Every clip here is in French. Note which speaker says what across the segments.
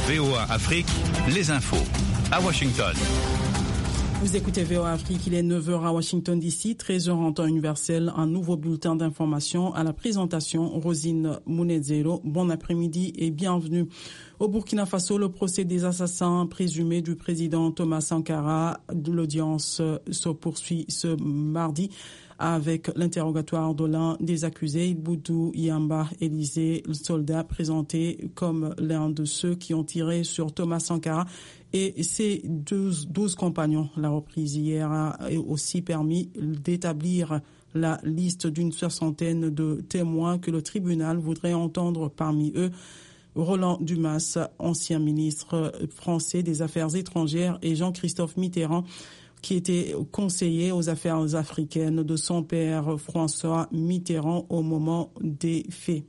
Speaker 1: VOA Afrique, les infos. À Washington.
Speaker 2: Vous écoutez VOA Afrique, il est 9h à Washington DC, 13h en temps universel, un nouveau bulletin d'information à la présentation. Rosine Mounezero, bon après-midi et bienvenue. Au Burkina Faso, le procès des assassins présumés du président Thomas Sankara, l'audience se poursuit ce mardi avec l'interrogatoire de l'un des accusés, Boudou Yamba Élisée, le soldat présenté comme l'un de ceux qui ont tiré sur Thomas Sankara et ses 12 compagnons. La reprise hier a aussi permis d'établir la liste d'une soixantaine de témoins que le tribunal voudrait entendre, parmi eux Roland Dumas, ancien ministre français des Affaires étrangères, et Jean-Christophe Mitterrand, qui était conseiller aux affaires africaines de son père François Mitterrand au moment des faits.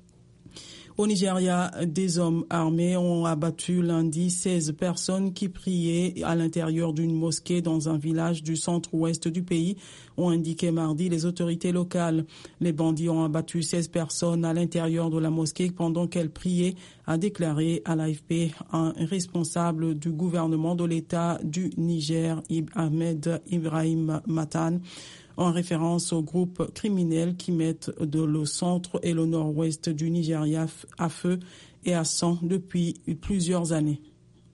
Speaker 2: Au Nigeria, des hommes armés ont abattu lundi 16 personnes qui priaient à l'intérieur d'une mosquée dans un village du centre-ouest du pays, ont indiqué mardi les autorités locales. Les bandits ont abattu 16 personnes à l'intérieur de la mosquée pendant qu'elles priaient, a déclaré à l'AFP un responsable du gouvernement de l'État du Niger, Ahmed Ibrahim Matan, en référence aux groupes criminels qui mettent le centre et le nord-ouest du Nigeria à feu et à sang depuis plusieurs années.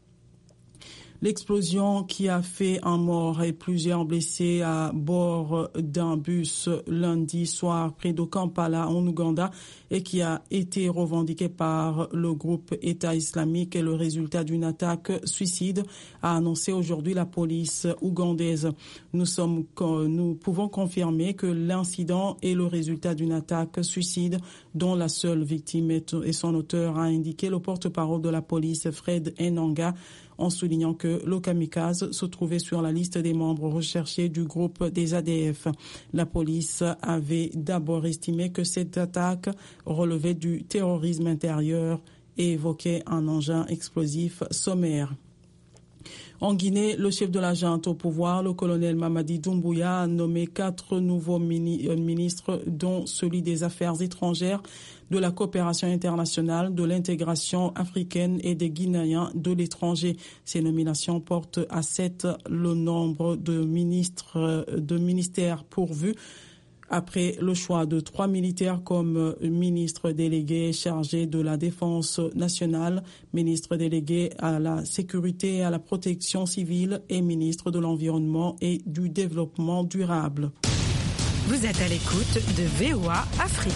Speaker 2: L'explosion qui a fait un mort et plusieurs blessés à bord d'un bus lundi soir près de Kampala en Ouganda et qui a été revendiqué par le groupe État islamique est le résultat d'une attaque suicide, a annoncé aujourd'hui la police ougandaise. Nous pouvons confirmer que l'incident est le résultat d'une attaque suicide dont la seule victime est son auteur, a indiqué le porte-parole de la police Fred Enanga, en soulignant que le kamikaze se trouvait sur la liste des membres recherchés du groupe des ADF. La police avait d'abord estimé que cette attaque relevait du terrorisme intérieur et évoquait un engin explosif sommaire. En Guinée, le chef de la junte au pouvoir, le colonel Mamadi Doumbouya, a nommé 4 nouveaux ministres, dont celui des Affaires étrangères, de la coopération internationale, de l'intégration africaine et des Guinéens de l'étranger. Ces nominations portent à 7 le nombre de ministères pourvus, après le choix de 3 militaires comme ministre délégué chargé de la défense nationale, ministre délégué à la sécurité et à la protection civile et ministre de l'environnement et du développement durable.
Speaker 3: Vous êtes à l'écoute de VOA Afrique.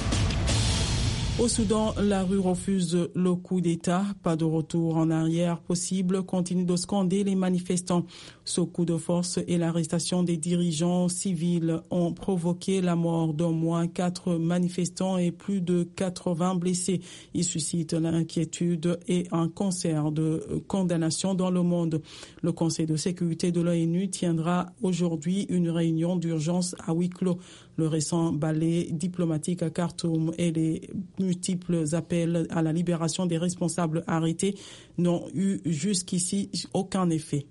Speaker 2: Au Soudan, la rue refuse le coup d'État. Pas de retour en arrière possible, continue de scander les manifestants. Ce coup de force et l'arrestation des dirigeants civils ont provoqué la mort d'au moins 4 manifestants et plus de 80 blessés. Ils suscitent l'inquiétude et un concert de condamnation dans le monde. Le Conseil de sécurité de l'ONU tiendra aujourd'hui une réunion d'urgence à huis clos. Le récent balai diplomatique à Khartoum et les multiples appels à la libération des responsables arrêtés n'ont eu jusqu'ici aucun effet.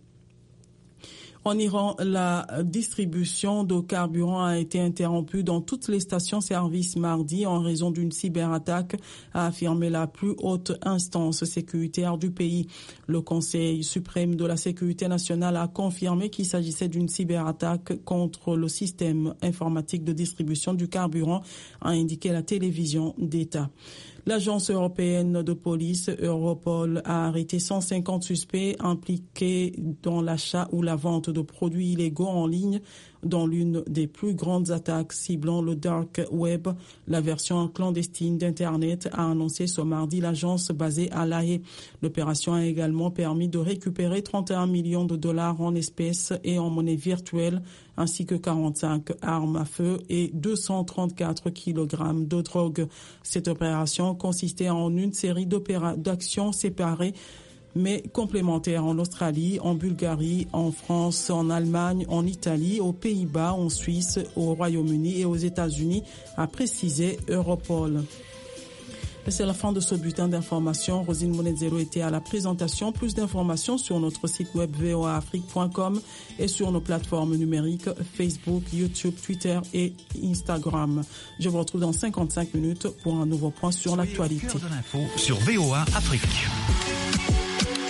Speaker 2: En Iran, la distribution de carburant a été interrompue dans toutes les stations-service mardi en raison d'une cyberattaque, a affirmé la plus haute instance sécuritaire du pays. Le Conseil suprême de la sécurité nationale a confirmé qu'il s'agissait d'une cyberattaque contre le système informatique de distribution du carburant, a indiqué la télévision d'État. L'agence européenne de police, Europol, a arrêté 150 suspects impliqués dans l'achat ou la vente de produits illégaux en ligne dans l'une des plus grandes attaques ciblant le dark web. La version clandestine d'Internet, a annoncé ce mardi l'agence basée à La Haye. L'opération a également permis de récupérer 31 millions de dollars en espèces et en monnaie virtuelle, ainsi que 45 armes à feu et 234 kilogrammes de drogue. Cette opération consistait en une série d'actions séparées mais complémentaires en Australie, en Bulgarie, en France, en Allemagne, en Italie, aux Pays-Bas, en Suisse, au Royaume-Uni et aux États-Unis, a précisé Europol. C'est la fin de ce bulletin d'information. Rosine Mounezero était à la présentation. Plus d'informations sur notre site web voaafrique.com et sur nos plateformes numériques Facebook, YouTube, Twitter et Instagram. Je vous retrouve dans 55 minutes pour un nouveau point sur l'actualité.
Speaker 1: Au cœur de l'info sur VOA Afrique.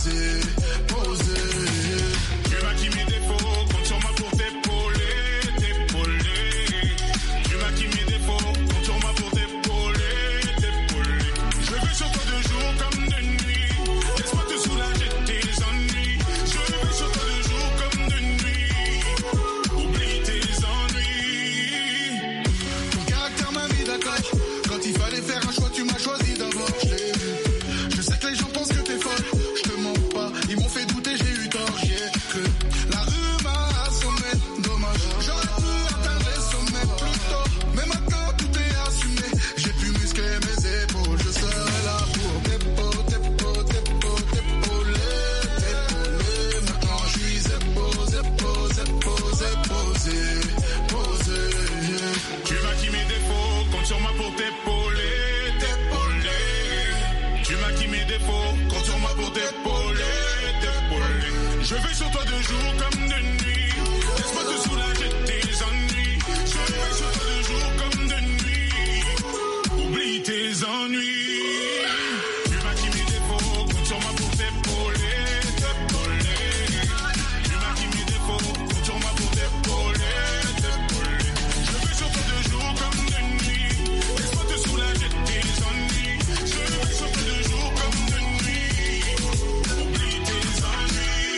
Speaker 4: Je vais sur toi de jour comme de nuit. Laisse-moi te soulager de tes ennuis. Je vais sur toi de jour comme de nuit. Oublie tes ennuis. Tu m'as qui mes défauts, compte sur moi pour t'épauler, t'épauler. Tu m'as qui mes défauts, compte sur moi pour t'épauler, t'épauler. Je vais sur toi de jour comme de nuit. Laisse-moi te soulager de tes ennuis. Je vais sur toi de jour comme de nuit. Oublie tes ennuis.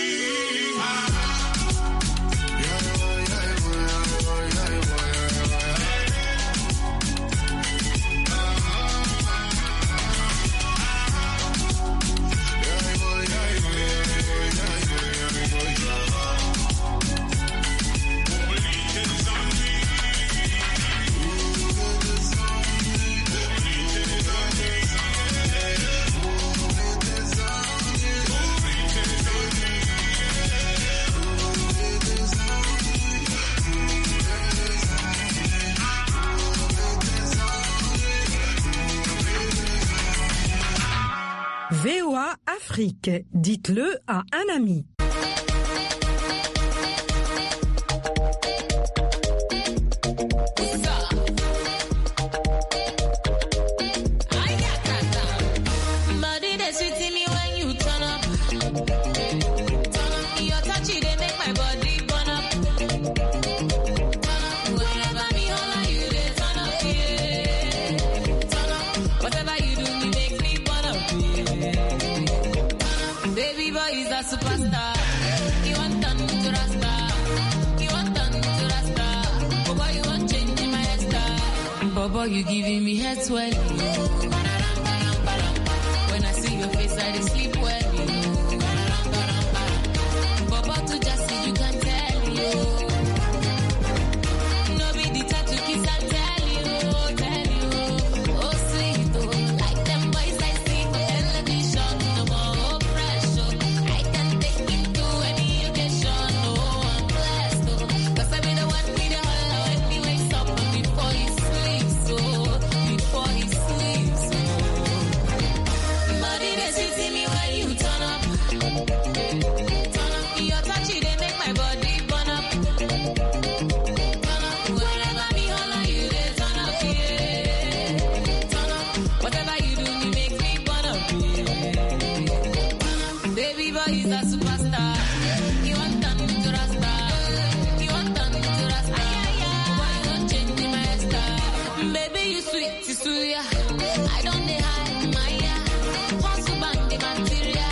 Speaker 3: VOA Afrique, dites-le à un ami.
Speaker 5: Superstar, you want done to Rasta, you want done to Rasta. Bobo, you want change my hairstyle. Bobo, you giving me head swelling. When I see your face, I just sleep well. Bobo, to just see you can tell you. No be the type to kiss and tell you. Oh sweet, oh, like them boys I see for television. No more pressure. Baby boy is a superstar.